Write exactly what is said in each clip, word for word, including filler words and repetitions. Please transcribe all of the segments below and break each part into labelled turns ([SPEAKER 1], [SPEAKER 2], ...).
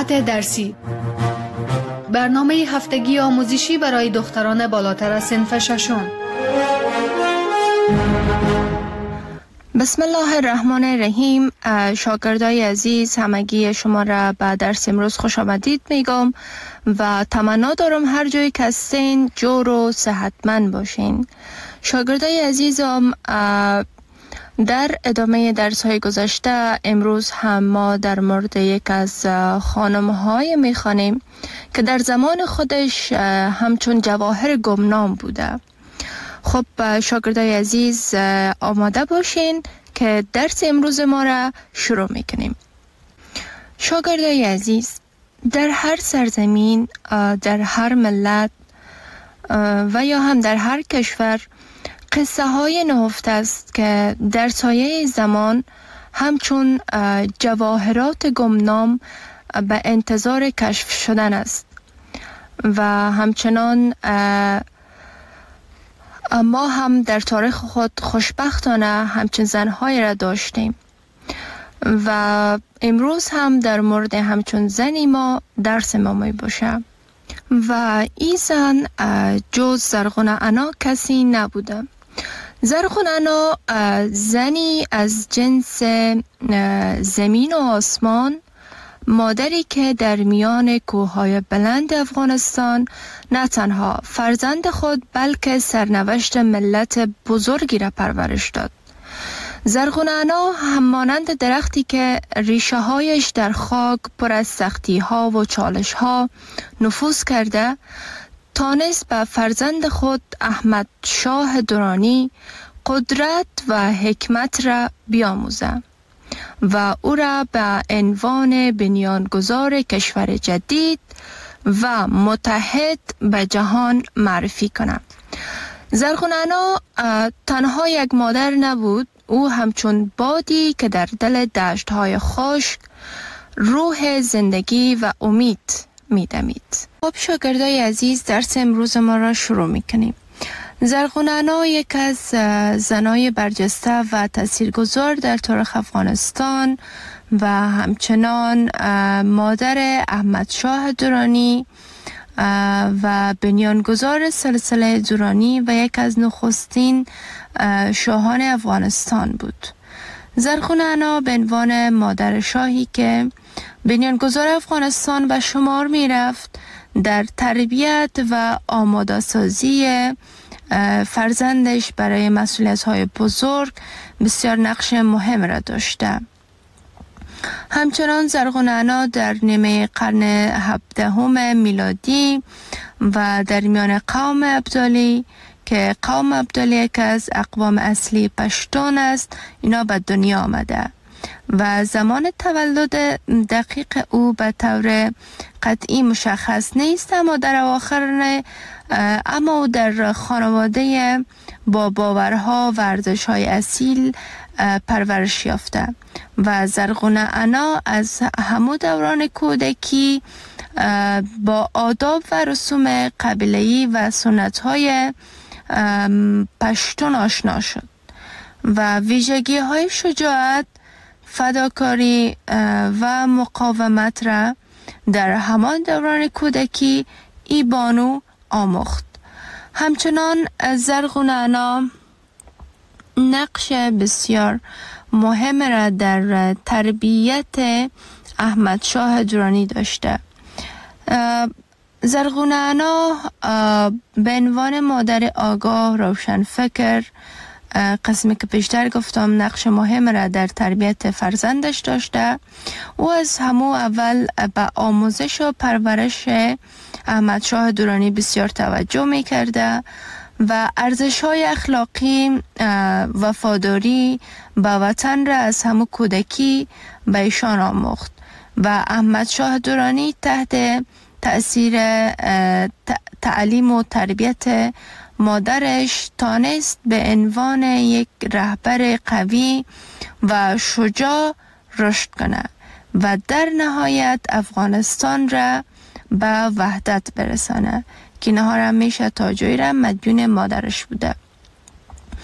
[SPEAKER 1] مهارت درسی، برنامه هفتگی آموزشی برای دختران بالاتر از صنف ششم.
[SPEAKER 2] بسم الله الرحمن الرحیم. شاگردای عزیز، همگی شما را به درس امروز خوش آمدید میگم و تمنا دارم هر جایی که هستین جور و صحتمند باشین. شاگردای عزیزم، در ادامه درس های گذشته امروز هم ما در مورد یک از خانم های میخوانیم که در زمان خودش همچون جواهر گمنام بوده. خب شاگردای عزیز، آماده باشین که درس امروز ما را شروع میکنیم. شاگردای عزیز، در هر سرزمین، در هر ملت و یا هم در هر کشور قصه های نهفته است که در سایه زمان همچون جواهرات گمنام به انتظار کشف شدن است و همچنان ما هم در تاریخ خود خوشبختانه همچون زنهای را داشتیم و امروز هم در مورد همچون زنی ما درس ما می باشه و این زن جز زرغونه انا کسی نبوده. زرغونه انا زنی از جنس زمین و آسمان، مادری که در میان کوههای بلند افغانستان نه تنها فرزند خود بلکه سرنوشت ملت بزرگی را پرورش داد. زرغونه انا همانند درختی که ریشه هایش در خاک پر از سختی ها و چالش ها نفوذ کرده، تانست به فرزند خود احمد شاه درانی قدرت و حکمت را بیاموزه و او را به عنوان بنیانگذار کشور جدید و متحد به جهان معرفی کنه. زرغونه انا تنها یک مادر نبود، او همچون بادی که در دل دشت‌های خشک روح زندگی و امید می‌دمید. خب شاگردای عزیز، درس امروز ما را شروع می‌کنیم. زرغونه انا یک از زنای برجسته و تاثیرگذار در تاریخ افغانستان و همچنان مادر احمد شاه درانی و بنیانگذار سلسله درانی و یک از نخستین شاهان افغانستان بود. زرغونه انا به عنوان مادر شاهی که بنیانگذار افغانستان به شمار می رفت، در تربیت و آماده سازی فرزندش برای مسئولیت‌های بزرگ بسیار نقش مهم را داشته. همچنان زرغونه انا در نیمه قرن هفدهم میلادی و در میان قوم ابدالی که قوم ابدالی یک از اقوام اصلی پشتون است، اینا به دنیا آمده و زمان تولد دقیق او به طور قطعی مشخص نیست، اما در اواخر اما او در خانواده با باورها و ارزش‌های اصیل پرورش یافته و زرغونه انا از همون دوران کودکی با آداب و رسوم قبیله‌ای و سنت‌های پشتون آشنا شد و ویژگی‌های شجاعت، فداکاری و مقاومت را در همان دوران کودکی ای بانو آموخت. همچنان زرغونه انا نقش بسیار مهم را در تربیت احمد شاه درانی داشته. زرغونه انا به عنوان مادر آگاه، روشن فکر، قسمی که پیشتر گفتم نقش مهم را در تربیت فرزندش داشته. او از همو اول به آموزش و پرورش احمد شاه درانی بسیار توجه می کرده و ارزش‌های اخلاقی، وفاداری به وطن را از همو کودکی به ایشان آموخت و احمد شاه درانی تحت تأثیر تعلیم و تربیت مادرش تانست به عنوان یک رهبر قوی و شجاع رشد کنه و در نهایت افغانستان را به وحدت برسانه که نهار همیشه تا جایی را مدیون مادرش بوده.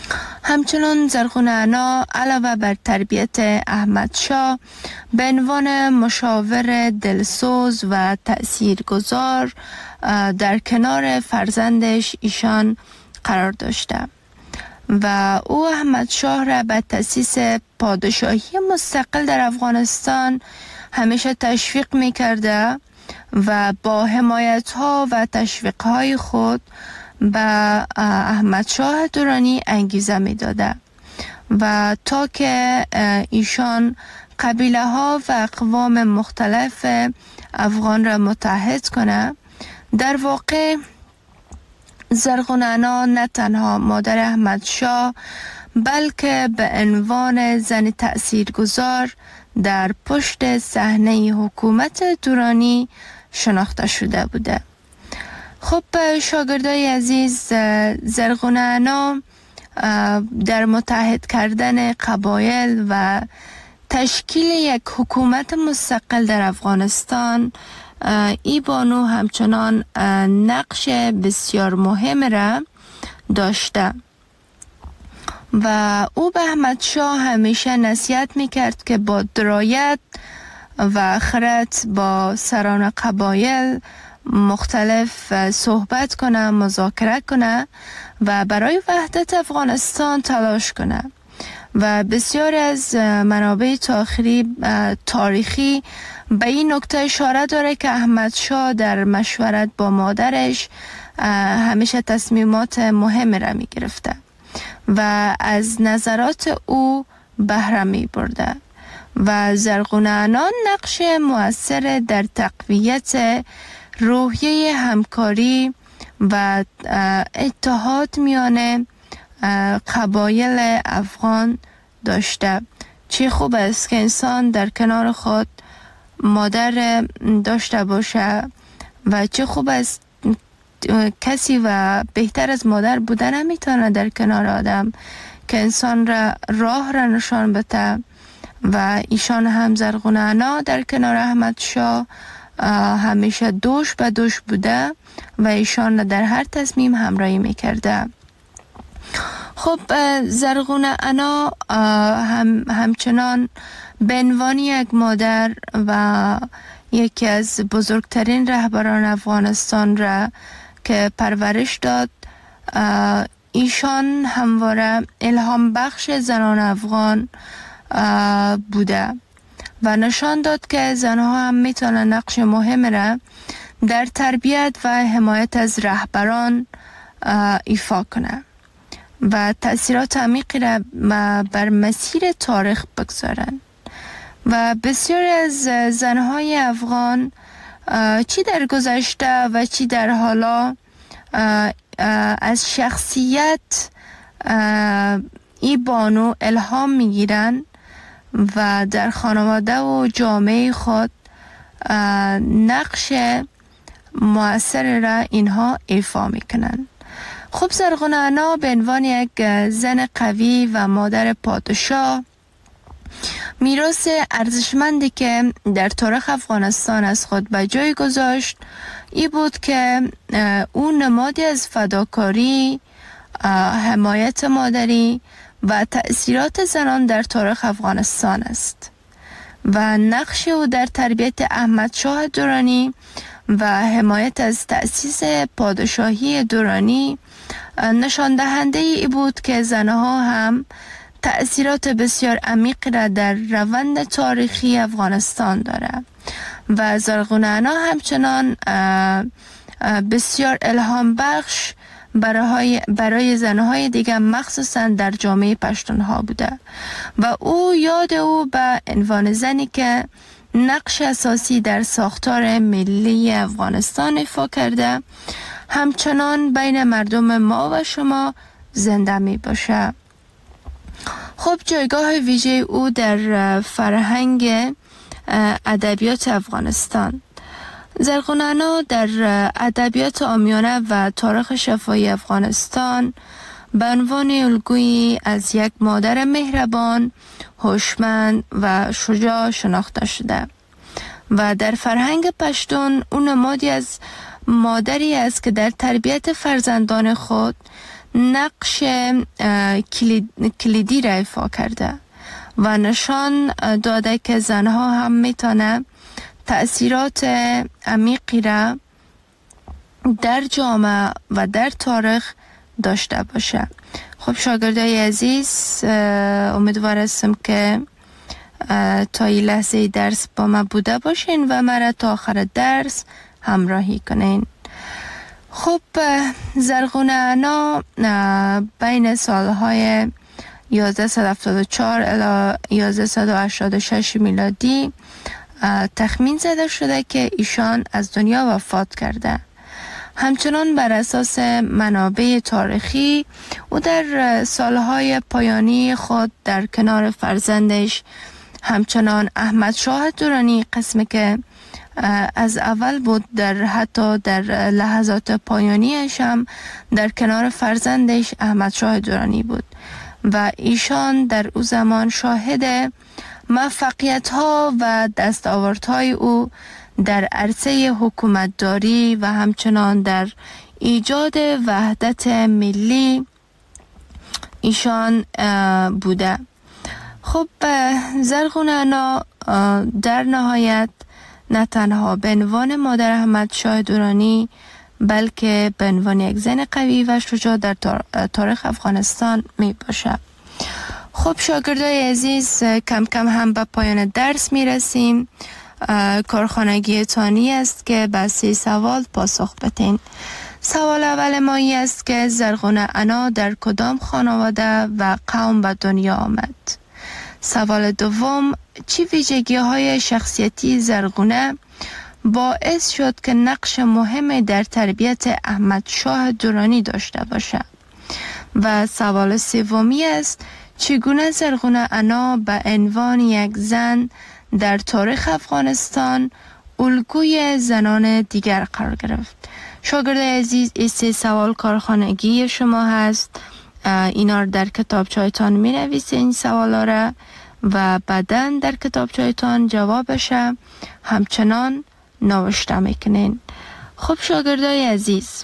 [SPEAKER 2] همچنان زرغون انا علاوه بر تربیت احمد شاه به عنوان مشاور دلسوز و تأثیرگذار در کنار فرزندش ایشان قرار داشته و او احمد شاه را به تأسیس پادشاهی مستقل در افغانستان همیشه تشویق می کرده و با حمایت ها و تشویق های خود به احمد شاه درانی انگیزه می داده و تا که ایشان قبیله ها و اقوام مختلف افغان را متحد کنه. در واقع زرغون انا نه تنها مادر احمد شاه بلکه به عنوان زن تأثیرگذار در پشت صحنه حکومت درانی شناخته شده بوده. خب شاگردای عزیز، زرغون انا در متحد کردن قبایل و تشکیل یک حکومت مستقل در افغانستان ای بانو همچنان نقش بسیار مهم را داشته و او به احمد شاه همیشه نصیحت میکرد که با درایت و خرد با سران قبایل مختلف صحبت کنه، مذاکره کنه و برای وحدت افغانستان تلاش کنه و بسیار از منابع تاریخی تاریخی به این نکته اشاره داره که احمد شاه در مشورت با مادرش همیشه تصمیمات مهم را می گرفته و از نظرات او بهره می برده و زرغون انا نقش مؤثر در تقویت روحیه همکاری و اتحاد میان قبایل افغان داشته. چه خوب است که انسان در کنار خود مادر داشته باشه و چه خوب است کسی و بهتر از مادر بودن نمیتونه در کنار آدم که انسان را راه را نشان بده و ایشان هم زرغون انا در کنار احمد شاه همیشه دوش به دوش بوده و ایشان در هر تصمیم همراهی میکرده. خب زرغون انا هم همچنان به عنوان یک مادر و یکی از بزرگترین رهبران افغانستان را که پرورش داد، ایشان همواره الهام بخش زنان افغان بوده و نشان داد که زنها هم میتونن نقش مهم را در تربیت و حمایت از رهبران ایفا کنه و تأثیرات عمیقی را بر مسیر تاریخ بگذارن و بسیاری از زنهای افغان چی در گذشته و چی در حالا از شخصیت ای بانو الهام میگیرن و در خانواده و جامعه خود نقش مؤثر را اینها ایفا میکنن. خب زرغون انا به عنوان یک زن قوی و مادر پادشاه میراث ارزشمندی که در تاریخ افغانستان از خود به جای گذاشت ای بود که او نمادی از فداکاری، حمایت مادری و تأثیرات زنان در تاریخ افغانستان است و نقش او در تربیت احمد شاه درانی و حمایت از تأسیس پادشاهی درانی نشان دهنده ای بود که زنها هم تأثیرات بسیار عمیق را در روند تاریخی افغانستان داره و زرغون انا همچنان بسیار الهام بخش برای برای زنهای دیگر مخصوصا در جامعه پشتونها بوده و او یاد او به عنوان زنی که نقش اساسی در ساختار ملی افغانستان ایفا کرده همچنان بین مردم ما و شما زنده می باشه. خب جایگاه ویژه او در فرهنگ ادبیات افغانستان. زرغون انا در ادبیات عامیانه و تاریخ شفاهی افغانستان به عنوان الگویی از یک مادر مهربان، هوشمند و شجاع شناخته شده و در فرهنگ پشتون او نمادی از مادری است که در تربیت فرزندان خود نقش کلیدی را ایفا کرده و نشان داده که زنها هم میتونه تأثیرات عمیقی را در جامعه و در تاریخ داشته باشه. خب شاگردای عزیز، امیدوار هستم که تا این لحظه درس با ما بوده باشین و مرا تا آخر درس همراهی کنین. خب زرغونه انا بین سالهای یازده هفتاد و چهار الی یازده هشتاد و شش میلادی تخمین زده شده که ایشان از دنیا وفات کرده. همچنان بر اساس منابع تاریخی او در سالهای پایانی خود در کنار فرزندش همچنان احمد شاه درانی، قسمی که از اول بود، در حتی در لحظات پایانیش هم در کنار فرزندش احمد شاه درانی بود و ایشان در او زمان شاهد موفقیت ها و دستاوردهای او در عرصه حکومتداری و همچنان در ایجاد وحدت ملی ایشان بوده. خب زرغونه انا در نهایت نه تنها به عنوان مادر احمد شاه درانی بلکه به عنوان یک زن قوی و شجاع در تاریخ افغانستان می باشه. خب شاگردای عزیز، کم کم هم به پایان درس می رسیم. کارخانگی تانی است که به سه سوال پاسخ بدین. سوال اول ما ای است که زرغونه انا در کدام خانواده و قوم به دنیا آمد؟ سوال دوم، چی ویژگی های شخصیتی زرغونه باعث شد که نقش مهم در تربیت احمد شاه درانی داشته باشد؟ و سوال سومی است، چگونه زرغونه انا به عنوان یک زن در تاریخ افغانستان الگوی زنان دیگر قرار گرفت؟ شاگرد عزیز، این سه سوال کارخانگی شما هست. اینا رو در کتابچه‌تان می نویسین این سوالا را و بعداً در کتابچه‌تان جوابش همچنان نوشته میکنین. خب شاگردای عزیز،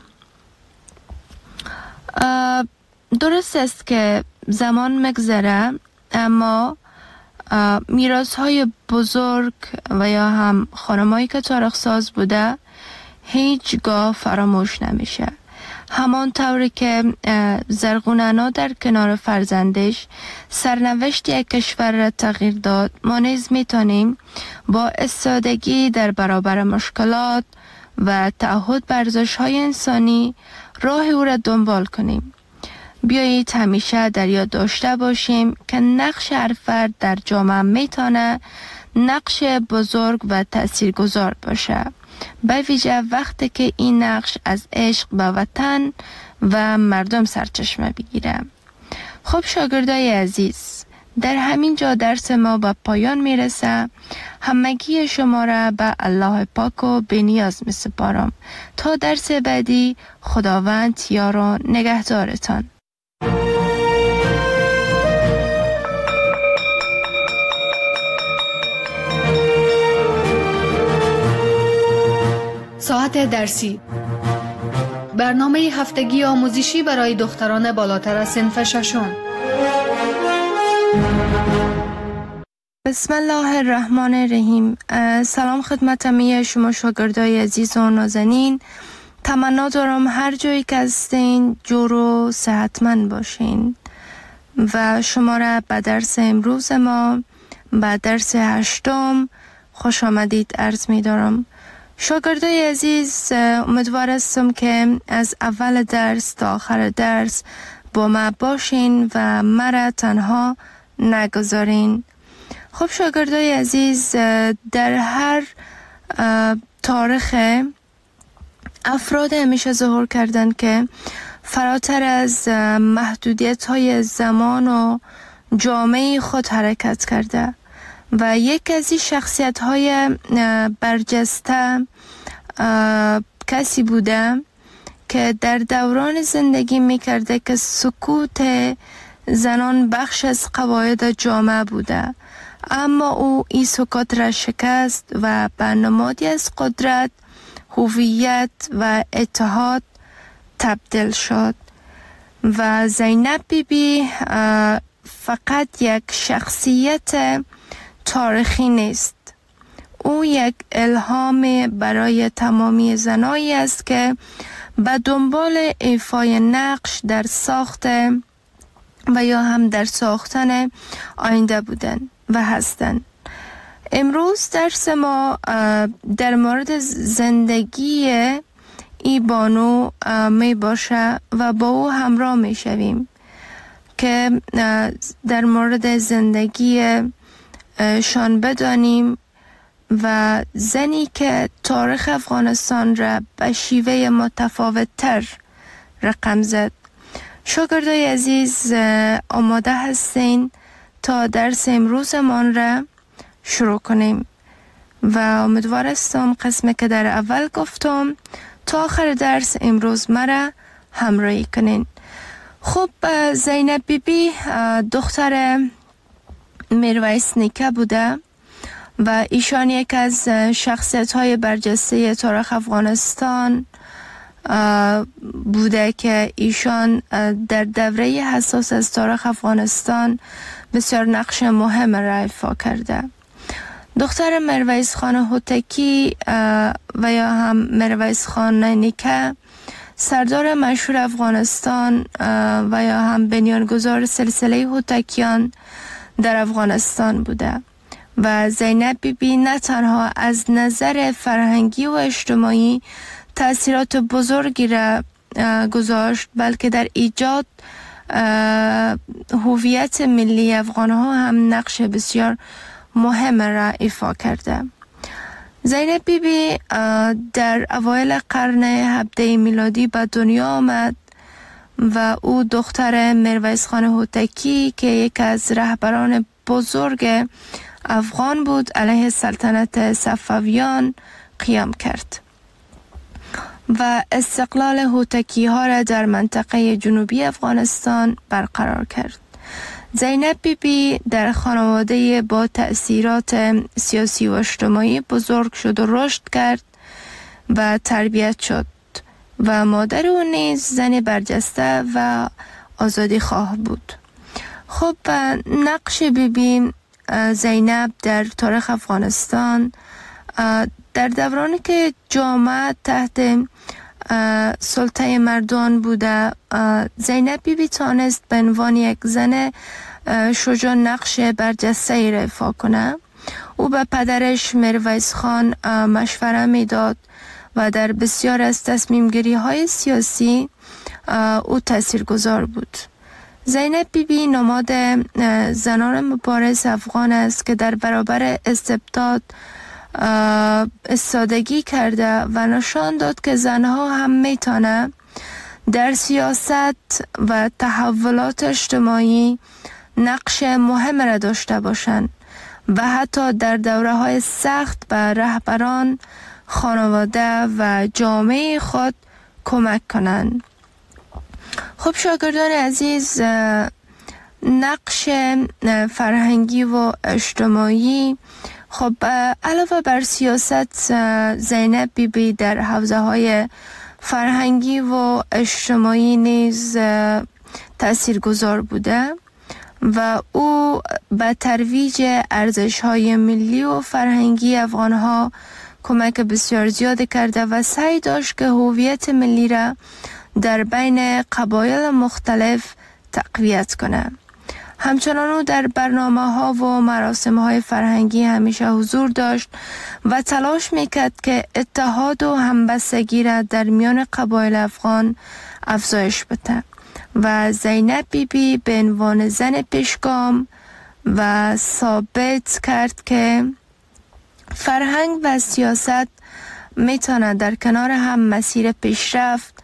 [SPEAKER 2] درست است که زمان مگذره اما میراث های بزرگ و یا هم خانمایی که تاریخ ساز بوده هیچگاه فراموش نمیشه. همان طوری که زرغونه انا در کنار فرزندش سرنوشت یک کشور را تغییر داد، ما نیز میتونیم با استادگی در برابر مشکلات و تعهد به ارزش‌های انسانی راه او را دنبال کنیم. بیایید همیشه در یاد داشته باشیم که نقش هر فرد در جامعه میتونه نقش بزرگ و تاثیرگذار باشه، به ویژه وقتی که این نقش از عشق به وطن و مردم سرچشمه بگیره. خب شاگردای عزیز، در همین جا درس ما به پایان میرسه. همگی شما را به الله پاک و بی‌نیاز می سپارم. تا درس بعدی، خداوند یار و نگهدارتان.
[SPEAKER 1] ساعت درسی، برنامه هفتگی آموزشی برای دختران بالاتر از صنف ششم.
[SPEAKER 2] بسم الله الرحمن الرحیم. سلام خدمت همه شما شاگردای عزیز و نازنین. تمنا دارم هر جایی که هستین جور و صحتمند باشین و شما را به درس امروز ما، به درس هشتم خوش آمدید عرض می دارم. شاگردای عزیز، امیدوار هستم که از اول درس تا آخر درس با ما باشین و مرا تنها نگذارین. خب شاگردای عزیز، در هر تاریخ افراد همیشه ظهور کردن که فراتر از محدودیت های زمان و جامعه خود حرکت کرده و یک از این شخصیت های برجسته کسی بوده که در دوران زندگی میکرده که سکوت زنان بخش از قواعد جامعه بوده، اما او این سکوت را شکست و به نمادی از قدرت، هویت و اتحاد تبدیل شد و زینب بی بی فقط یک شخصیت تاریخی نیست. او یک الهام برای تمامی زنایی است که به دنبال ایفای نقش در ساخت و یا هم در ساختن آینده بودن و هستند. امروز درس ما در مورد زندگی ای بانو می باشه و با او همراه می شویم که در مورد زندگی شان بدانیم و زنی که تاریخ افغانستان را به شیوه متفاوت تر رقم زد. شاگردای عزیز آماده هستین تا درس امروزمان را شروع کنیم و امیدوار هستم قسمی که در اول گفتم تا آخر درس امروز مرا همراهی کنین. خب زینب بی بی دختر میرویس نیکه بوده و ایشان یک از شخصیت های برجسته تاریخ افغانستان بوده که ایشان در دوره حساس از تاریخ افغانستان بسیار نقش مهم را ایفا کرده. دختر میرویس خان هوتکی و یا هم میرویس خان نیکه سردار مشهور افغانستان و یا هم بنیانگذار سلسله هوتکیان در افغانستان بوده و زینب بی بی نه تنها از نظر فرهنگی و اجتماعی تأثیرات بزرگی را گذاشت بلکه در ایجاد هویت ملی افغان ها هم نقش بسیار مهم را ایفا کرده. زینب بی بی در اوایل قرن هفدهم میلادی به دنیا آمد و او دختر میرویس خان هوتکی که یک از رهبران بزرگ افغان بود علیه سلطنت صفویان قیام کرد و استقلال هوتکی ها را در منطقه جنوبی افغانستان برقرار کرد. زینب بی بی در خانواده با تأثیرات سیاسی و اجتماعی بزرگ شد و رشد کرد و تربیت شد و مادر او نیز زن برجسته و آزادی خواه بود. خب نقش بی بی زینب در تاریخ افغانستان در دورانی که جامعه تحت سلطه مردان بوده، زینب بی بی تانست به عنوان یک زن شجاع نقش برجسته را ایفا کنه. او به پدرش میرویس خان مشوره میداد و در بسیار از تصمیم گیری های سیاسی او تاثیرگذار بود. زینب بی بی نماد زنان مبارز افغان است که در برابر استبداد استادگی کرده و نشان داد که زنها هم میتونه در سیاست و تحولات اجتماعی نقش مهم را داشته باشند و حتی در دوره های سخت به رهبران، خانواده و جامعه خود کمک کنند. خب شاگردان عزیز، نقش فرهنگی و اجتماعی، خب علاوه بر سیاست، زینب بی بی در حوزه های فرهنگی و اجتماعی نیز تاثیرگذار بوده و او به ترویج ارزش های ملی و فرهنگی افغان ها کمک بسیار زیاد کرده و سعی داشت که هویت ملی را در بین قبایل مختلف تقویت کنه. همچنان او در برنامه ها و مراسم های فرهنگی همیشه حضور داشت و تلاش میکرد که اتحاد و همبستگی را در میان قبایل افغان افزایش بده و زینب بی بی به عنوان زن پیشگام و ثابت کرد که فرهنگ و سیاست میتونه در کنار هم مسیر پیشرفت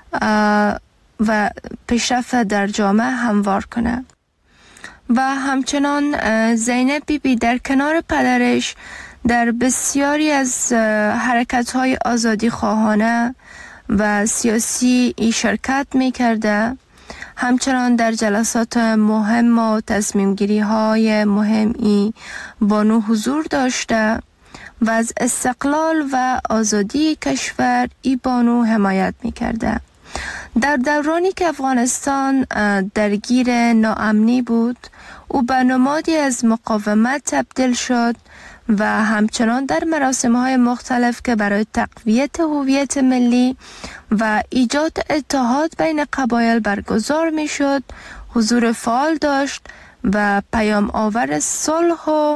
[SPEAKER 2] و پیشرفت در جامعه هموار کنه. و همچنان زینب بی بی در کنار پدرش در بسیاری از حرکت‌های آزادی خواهانه و سیاسی ای شرکت می‌کرده. همچنان در جلسات مهم و تصمیم گیری های مهمی بانو حضور داشته و از استقلال و آزادی کشور ای بانو حمایت می کرده. در دورانی که افغانستان درگیر ناامنی بود، او به نمادی از مقاومت تبدیل شد و همچنان در مراسم‌های مختلف که برای تقویت هویت ملی و ایجاد اتحاد بین قبایل برگزار می‌شد، حضور فعال داشت و پیام آور صلح و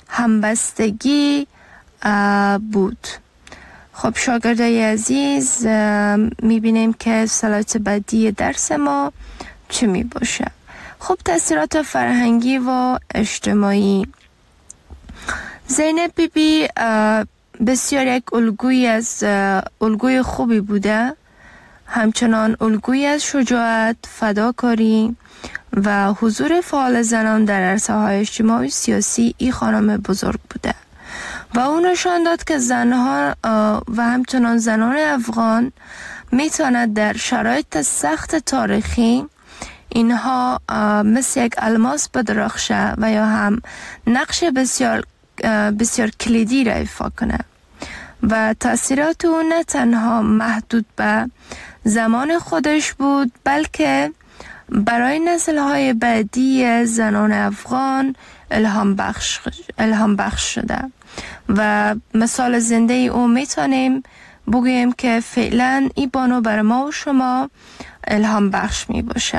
[SPEAKER 2] همبستگی بود. خب شاگردای عزیز، می‌بینیم که سلایت بعدی درس ما چی می باشه؟ خب تأثیرات فرهنگی و اجتماعی. زینب بی بی بسیار یک الگوی از الگوی خوبی بوده، همچنان الگوی از شجاعت، فداکاری و حضور فعال زنان در عرصه‌های اجتماعی سیاسی ای خانم بزرگ بوده و اون نشان داد که زنها و همچنان زنان افغان میتواند در شرایط سخت تاریخی اینها مثل یک الماس بدرخشه و یا هم نقش بسیار بسیار کلیدی را ایفا کنه و تأثیرات اون نه تنها محدود به زمان خودش بود، بلکه برای نسل‌های بعدی زنان افغان الهام بخش الهام بخش شده و مثال زنده او میتونیم بگوییم که فعلا ای بانو بر ما و شما الهام بخش می باشه.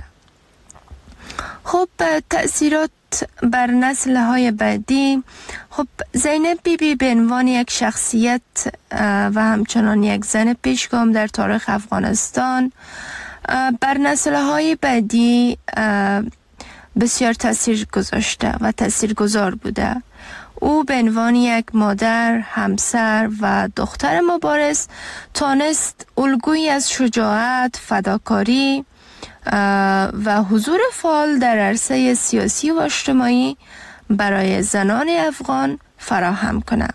[SPEAKER 2] خب تأثیرات بر نسل‌های بعدی. خب زینب بی بی به عنوان یک شخصیت و همچنان یک زن پیشگام در تاریخ افغانستان بر نسل‌های بعدی بسیار تأثیر گذاشته و تأثیرگذار بوده. او به عنوان یک مادر، همسر و دختر مبارز تانست الگویی از شجاعت، فداکاری و حضور فعال در عرصه سیاسی و اجتماعی برای زنان افغان فراهم کنه.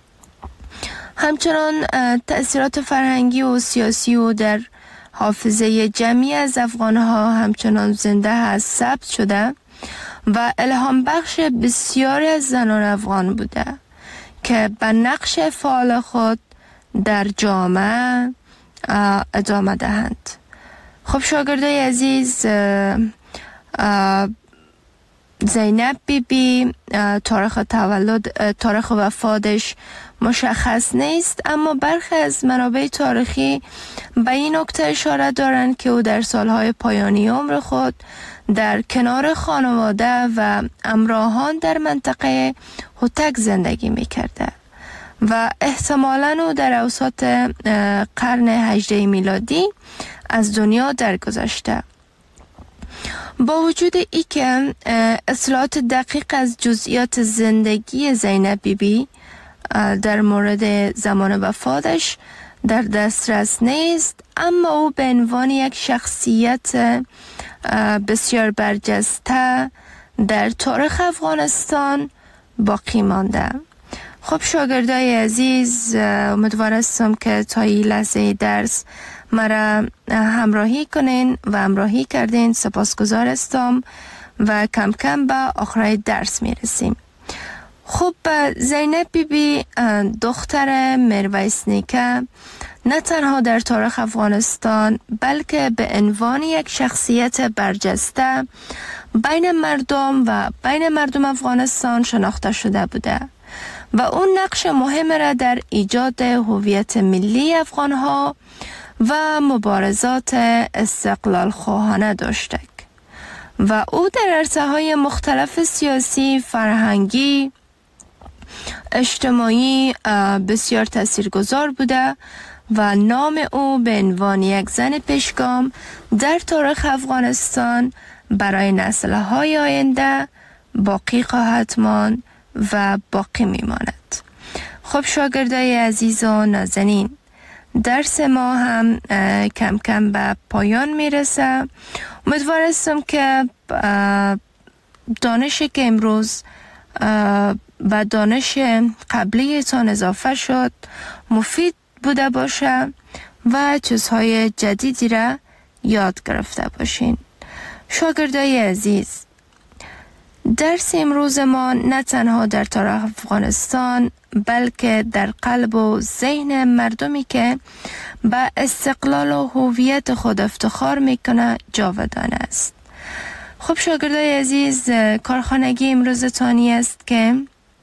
[SPEAKER 2] همچنان تأثیرات فرهنگی و سیاسی او در حافظه جمعی از افغانها همچنان زنده هست، ثبت شده و الهام بخش بسیاری از زنان افغان بوده که به نقش فعال خود در جامعه ادامه دهند. خب شاگردای عزیز، زینب بی بی تاریخ تولد تاریخ وفاتش مشخص نیست، اما برخی از منابع تاریخی به این نکته اشاره دارند که او در سالهای پایانی عمر خود در کنار خانواده و همراهان در منطقه هوتک زندگی می‌کرده و احتمالاً او در اوسط قرن هجدهم میلادی از دنیا درگذشته. با وجود ای که اطلاعات دقیق از جزئیات زندگی زینب بی بی در مورد زمان وفاتش در دسترس نیست، اما او به عنوان یک شخصیت بسیار برجسته در تاریخ افغانستان باقی مانده. خب شاگردای عزیز، امیدوار هستم که تا این لحظه درس مرا همراهی کنین و همراهی کردین. سپاسگزار هستم و کم کم به آخرای درس میرسیم. خب زینب بی بی دختر میرویس نیکه نه تنها در تاریخ افغانستان بلکه به عنوان یک شخصیت برجسته بین مردم و بین مردم افغانستان شناخته شده بوده و اون نقش مهم را در ایجاد هویت ملی افغانها و مبارزات استقلال خواهانه داشته و او در عرصه‌های مختلف سیاسی، فرهنگی، اجتماعی بسیار تاثیرگذار بوده و نام او به عنوان یک زن پیشگام در تاریخ افغانستان برای نسل‌های آینده باقی خواهد ماند و باقی میماند. خب شاگردای عزیز و نازنین، درس ما هم کم کم به پایان میرسه. امیدوار هستم که دانشی که امروز و دانش قبلیتان اضافه شد مفید بوده باشه و چیزهای جدیدی را یاد گرفته باشین. شاگردای عزیز، درس امروز ما نه تنها در تاریخ افغانستان بلکه در قلب و ذهن مردمی که به استقلال و هویت خود افتخار میکنه جاودان است. خب شاگردای عزیز، کارخانگی امروزتانی است که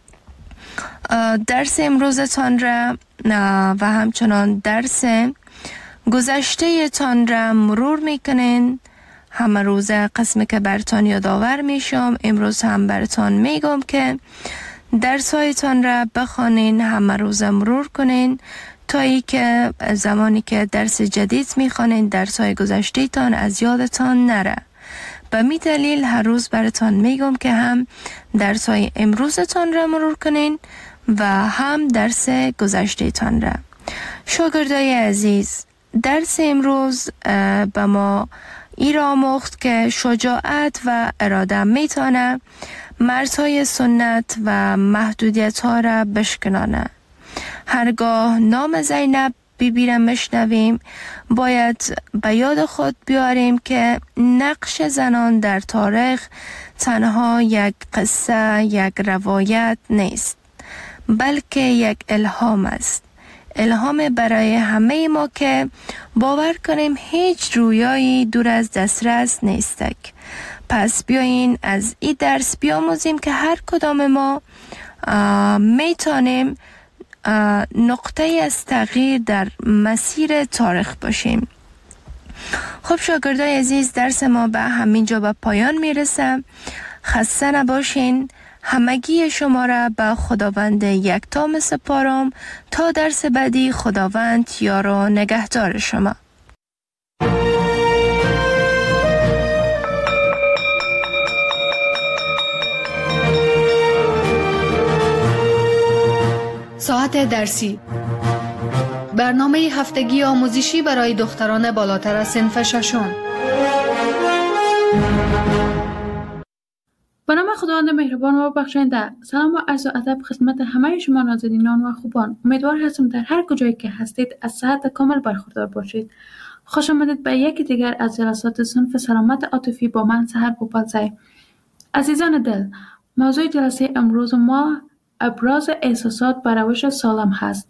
[SPEAKER 2] درس امروزتان را و همچنان درس گذشته تان را مرور میکنین. همه روز قسمی که برتان یادآور میشم، امروز هم برتان میگم که درس هایتان را بخوانین، همه روز مرور کنین تا ای که زمانی که درس جدید میخوانین درس های گذشته تان از یادتان نره. به می دلیل هر روز برتان میگم که هم درس های امروزتان را مرور کنین و هم درس گذشته تان را. شاگردای عزیز، درس امروز به ما ای را آموخت که شجاعت و اراده میتونه مرزهای سنت و محدودیت ها را بشکنانه. هرگاه نام زینب بیبی را مشنویم باید به یاد خود بیاریم که نقش زنان در تاریخ تنها یک قصه، یک روایت نیست، بلکه یک الهام است. الهام برای همه ما که باور کنیم هیچ رویایی دور از دسترس نیستک. پس بیایین از این درس بیاموزیم که هر کدام ما میتونیم نقطه از تغییر در مسیر تاریخ باشیم. خب شاگردای عزیز، درس ما به همینجا به پایان میرسه. خسته نباشین. همگی شما را به خداوند یکتا میسپارم تا درس بعدی. خداوند یار و نگهدار شما.
[SPEAKER 1] ساعت درسی، برنامه هفتگی آموزشی برای دختران بالاتر از صنف ششم.
[SPEAKER 3] به نام خداوند مهربان و بخشنده، سلام و عرض و ادب خدمت همه شما نازنینان و خوبان. امیدوار هستم در هر کجایی که هستید از صحت کامل برخوردار باشید. خوش آمدید به یکی دیگر از جلسات صنف سلامت عاطفی با من سحر پوپلزی. عزیزان دل، موضوع جلسه امروز ما ابراز احساسات به روش سالم هست.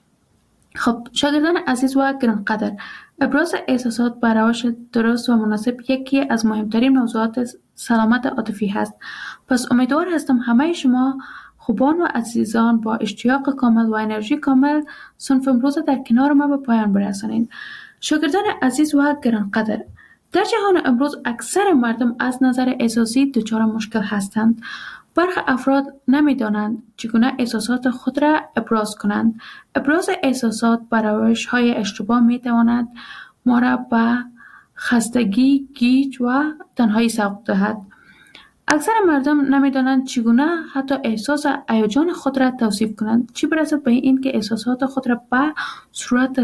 [SPEAKER 3] خب شاگردان عزیز و گرانقدر، ابراز احساسات به روش درست و مناسب یکی از مهمترین موضوعات سلامت عاطفی هست. پس امیدوار هستم همه شما خوبان و عزیزان با اشتیاق کامل و انرژی کامل صنف امروز در کنار ما به پایان برسانید. شاگردان عزیز و گرانقدر، در جهان امروز اکثر مردم از نظر احساسی دچار مشکل هستند. برخی افراد نمی‌دانند چگونه احساسات خود را ابراز کنند. ابراز احساسات به روش‌های اشتباه می‌تواند ما را به خستگی، گیج و تنهایی سوق دهد. اکثر مردم نمی‌دانند چگونه حتی احساس هیجان خود را توصیف کنند، چه برسد به این که احساسات خود را به صورت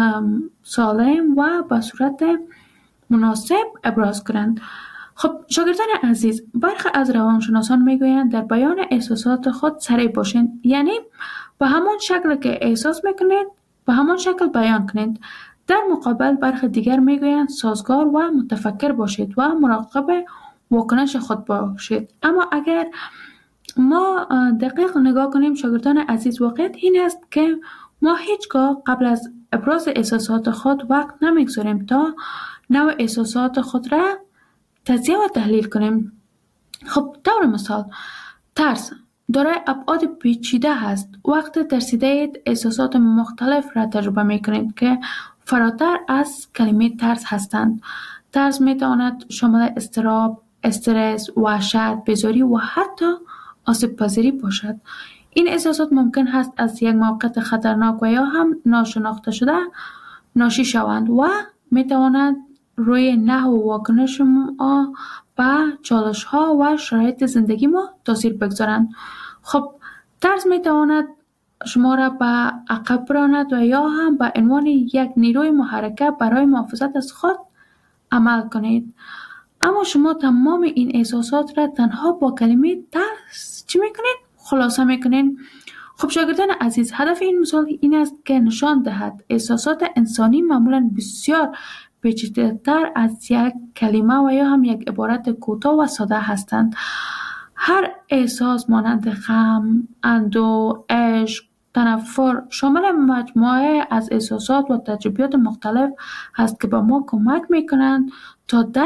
[SPEAKER 3] سالم و به صورت مناسب ابراز کنند. خب شاگردان عزیز، برخی از روانشناسان میگویند در بیان احساسات خود سریع باشید، یعنی به همان شکل که احساس میکنید به همان شکل بیان کنید. در مقابل برخی دیگر میگویند سازگار و متفکر باشید و مراقب واکنش خود باشید. اما اگر ما دقیق نگاه کنیم شاگردان عزیز، واقعیت این است که ما هیچگاه قبل از ابراز احساسات خود وقت نمیگذاریم تا نوع احساسات خود را تجزیه و تحلیل کنیم. خب طور مثال، ترس دارای ابعاد پیچیده هست. وقتی ترسیدید احساسات مختلف را تجربه میکنید که فراتر از کلمه ترس هستند. ترس میتواند شامل اضطراب، استرس، وحشت، بیزاری و حتی آسیب پذیری باشد. این احساسات ممکن هست از یک موقعیت خطرناک و یا هم ناشناخته شده ناشی شوند و میتواند روی نحو و واکنش ما به چالش ها و شرایط زندگی ما تاثیر بگذارند. خب ترس میتواند شما را به عقب براند و یا هم به عنوان یک نیروی محرکه برای محافظت از خود عمل کنید. اما شما تمام این احساسات را تنها با کلمه ترس چی میکنید؟ خلاصه میکنید. خب شاگردان عزیز، هدف این مثال این است که نشان دهد احساسات انسانی معمولا بسیار پیچیده‌تر از یک کلمه و یا هم یک عبارت کوتاه و ساده هستند. هر احساس مانند غم، اندوه، عشق، تنفر شامل مجموعه از احساسات و تجربیات مختلف هست که به ما کمک میکنند تا